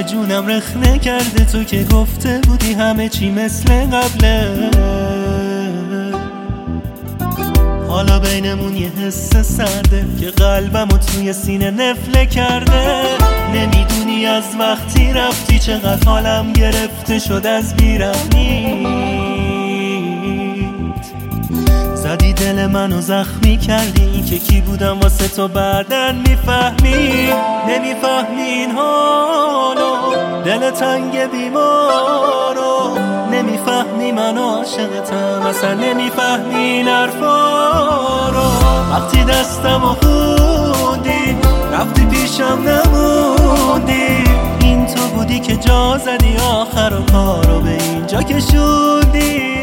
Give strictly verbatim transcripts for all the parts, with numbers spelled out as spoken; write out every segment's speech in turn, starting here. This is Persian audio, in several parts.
دیگه جونم رخنه کرده، تو که گفته بودی همه چی مثل قبله. حالا بینمون یه حس سرده که قلبمو توی سینه نفله کرده. نمیدونی از وقتی رفتی چقدر حالم گرفته شد از بیرحمیت. زدی دل منو زخمی کردی، این که کی بودم واسه تو بعدن میفهمی. نمیفهمی این حالو، دل تنگ بیمارو. نمیفهمی من عاشقتم، اصلا نمیفهمی این حرفا رو. وقتی دستمو خوندی رفتی پیشم نموندی، این تو بودی که جا زدی آخر و کارو به اینجا کشوندی.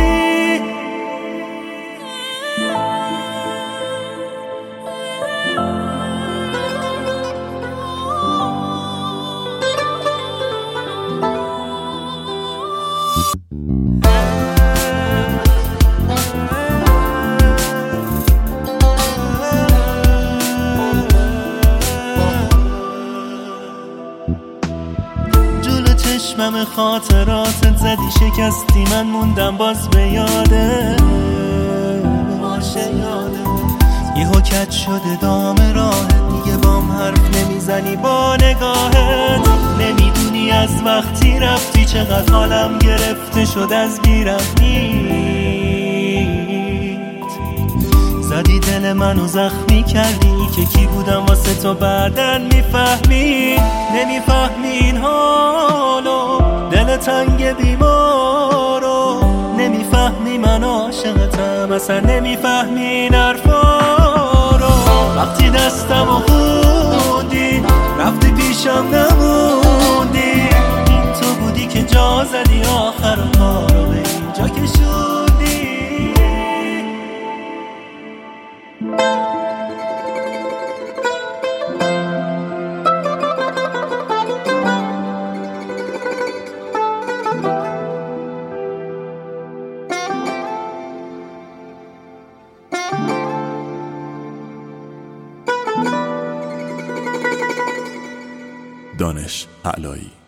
چشمم خاطراتت زدی شکستی، من موندم باز به یاده باشه یاده. یهو کج شده دام راهت، دیگه بام حرف نمیزنی با نگاهت. نمیدونی از وقتی رفتی چقدر حالم گرفته شد از بیرحمیت. زدی دل منو زخمی کردی، که کی بودم واسه تو بعدن میفهمی. نمیفهمی این حالو، دل تنگ بیمارو. نمیفهمی من عاشقتم، اصلا نمیفهمی این حرفا رو. وقتی دستمو خوندی رفتی پیشم نموندی، این تو بودی که جا زدی آخر و کارو به اینجا کشوندی. دانش علایی.